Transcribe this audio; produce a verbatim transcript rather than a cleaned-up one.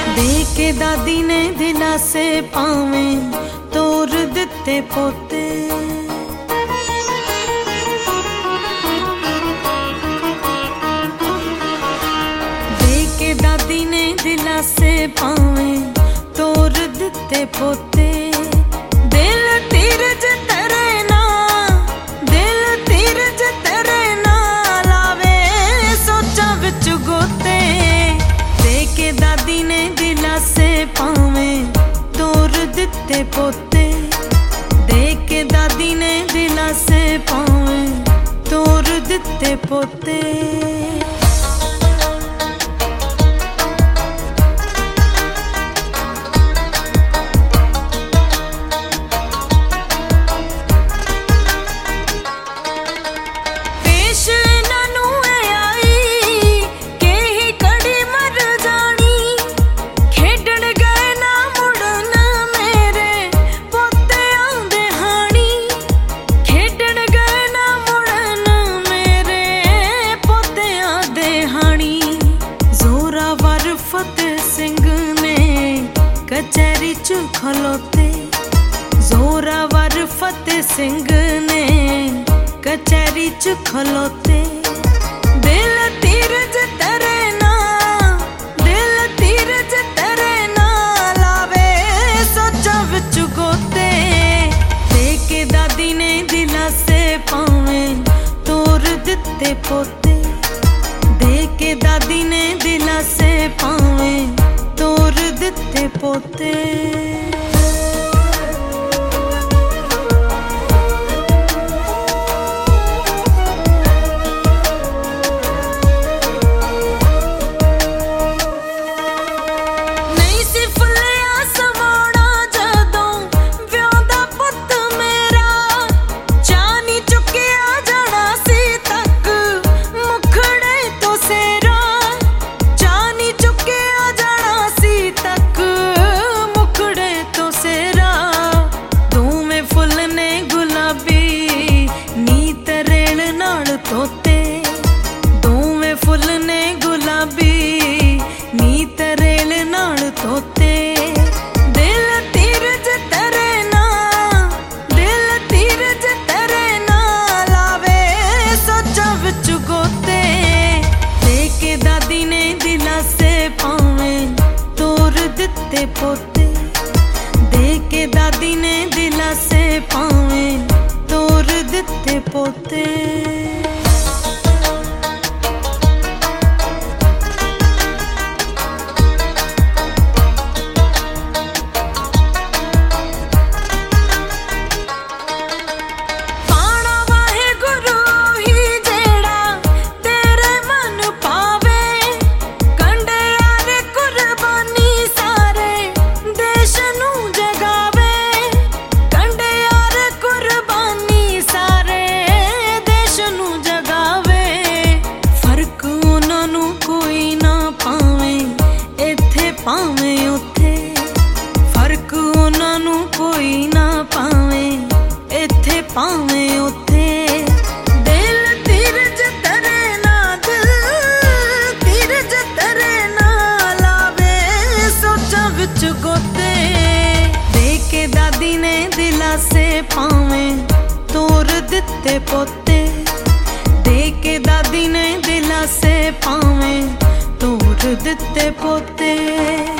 दे के दादी ने दिलासे पावें तोर दिते पोते। दे के दादी ने दिलासे पावें तोर दिते पोते। दिल तीरज तेरे ना, दिल तीरज तेरे ना लावे सोचा विच गोते। दे के दादी ने दिलासे पावें तोर दिते पोते। दे के दादी ने दिलासे पावें तोर दिते पोते। कचहरी च खलोते जोरावर फतेह सिंह ने कचहरी च खलोते। दिल तीरज तेरे ना, दिल तीरज तेरे ना लावे सोचा विच गोते। दे के दादी ने दिलासे पावें तोर दिते पोते। दे के दादी ने दिलासे पावें तोर दिते पोते। नहीं सी फुल्लिया समाना जदों व्योंदा पुत मेरा। चानी चुकिया जाना सी तक मुखड़े तो सेरा। चानी चुकिया जाना सी तक मुखड़े तो सेरा। दोवें फुल ने गुलाबी नी तरेल नाल तोते। दोवें फुल ने गुलाबी नी तरेल नाल तोते। दिल तीरज तेरे ना, दिल तीरज तेरे ना लावे सोचा विच गोते। दे के दादी ने दिलासे पावें तोर दिते पोते। दे के दादी ने दिलासे पावें तोर दिते पोते। पावें उथे फर्क उन्हां नूं कोई ना पावें इत्थे पावें उथे। दिल तीरज तेरे ना, दिल तीरज तेरे ना लावे सोचा विच गोते। दे के दादी ने दिलासे पावें तोर दिते पोते। दे के दादी ने दिलासे पावें तोर दिते पोते।